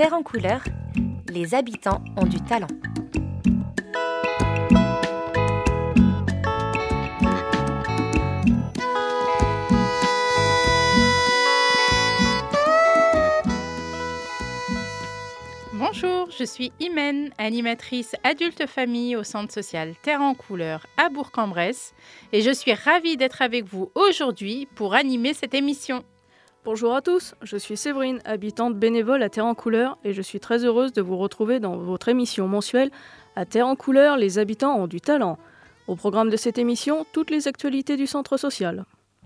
Terre en couleur, les habitants ont du talent. Bonjour, je suis Imen, animatrice adulte famille au centre social Terre en couleur à Bourg-en-Bresse et je suis ravie d'être avec vous aujourd'hui pour animer cette émission. Bonjour à tous, je suis Séverine, habitante bénévole à Terre en couleur et je suis très heureuse de vous retrouver dans votre émission mensuelle à Terre en couleur, les habitants ont du talent. Au programme de cette émission, toutes les actualités du centre social.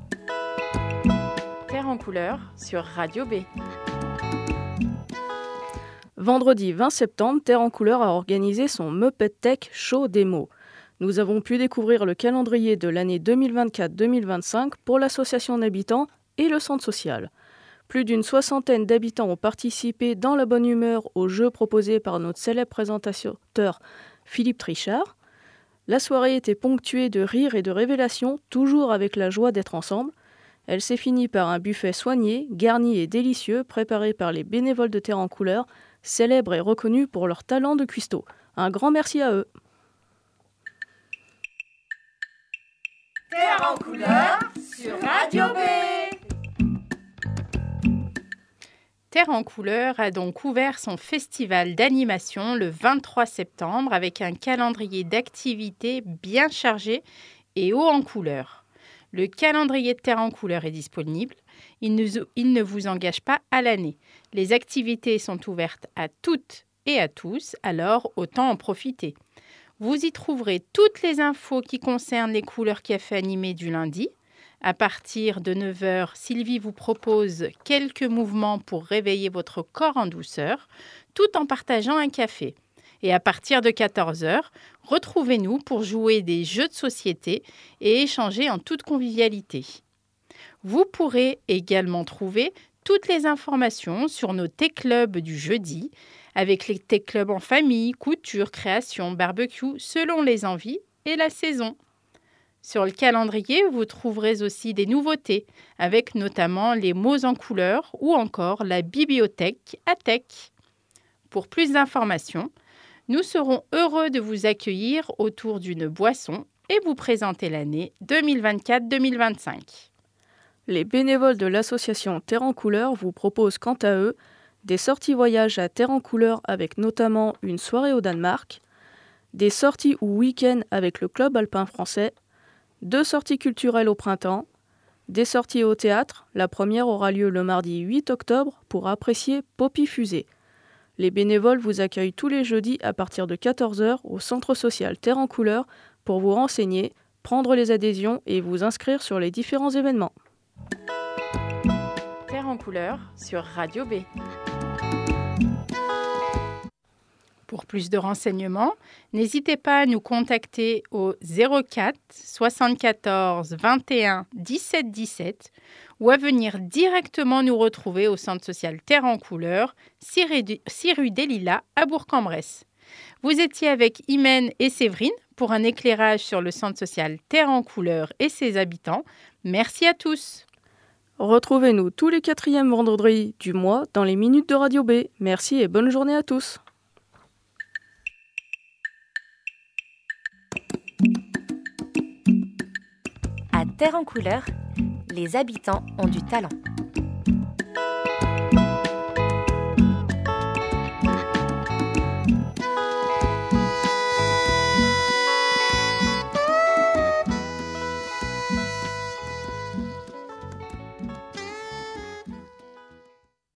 Terre en couleur sur Radio B. Vendredi 20 septembre, Terre en couleur a organisé son Muppet Tech Show démo. Nous avons pu découvrir le calendrier de l'année 2024-2025 pour l'association d'habitants et le centre social. Plus d'une soixantaine d'habitants ont participé dans la bonne humeur aux jeux proposés par notre célèbre présentateur Philippe Trichard. La soirée était ponctuée de rires et de révélations, toujours avec la joie d'être ensemble. Elle s'est finie par un buffet soigné, garni et délicieux, préparé par les bénévoles de Terre en couleur, célèbres et reconnus pour leur talent de cuistot. Un grand merci à eux. Terre en couleur sur Radio B. Terre en couleur a donc ouvert son festival d'animation le 23 septembre avec un calendrier d'activités bien chargé et haut en couleur. Le calendrier de Terre en couleur est disponible. Il ne vous engage pas à l'année. Les activités sont ouvertes à toutes et à tous, alors autant en profiter. Vous y trouverez toutes les infos qui concernent les couleurs café animées du lundi. À partir de 9h, Sylvie vous propose quelques mouvements pour réveiller votre corps en douceur, tout en partageant un café. Et à partir de 14h, retrouvez-nous pour jouer des jeux de société et échanger en toute convivialité. Vous pourrez également trouver toutes les informations sur nos thé-clubs du jeudi, avec les thé-clubs en famille, couture, création, barbecue, selon les envies et la saison. Sur le calendrier, vous trouverez aussi des nouveautés, avec notamment les mots en couleur ou encore la bibliothèque à Tech. Pour plus d'informations, nous serons heureux de vous accueillir autour d'une boisson et vous présenter l'année 2024-2025. Les bénévoles de l'association Terre en couleur vous proposent quant à eux des sorties voyage à Terre en couleur avec notamment une soirée au Danemark, des sorties ou week-ends avec le club alpin français, 2 sorties culturelles au printemps, des sorties au théâtre. La première aura lieu le mardi 8 octobre pour apprécier Poppy Fusée. Les bénévoles vous accueillent tous les jeudis à partir de 14h au centre social Terre en couleur pour vous renseigner, prendre les adhésions et vous inscrire sur les différents événements. Terre en couleur sur Radio B. Pour plus de renseignements, n'hésitez pas à nous contacter au 04 74 21 17 17 ou à venir directement nous retrouver au centre social Terre en couleur, 6 rue des Lilas à Bourg-en-Bresse. Vous étiez avec Imen et Séverine pour un éclairage sur le centre social Terre en couleur et ses habitants. Merci à tous. Retrouvez-nous tous les 4e vendredis du mois dans les minutes de Radio B. Merci et bonne journée à tous. À Terre en couleur, les habitants ont du talent.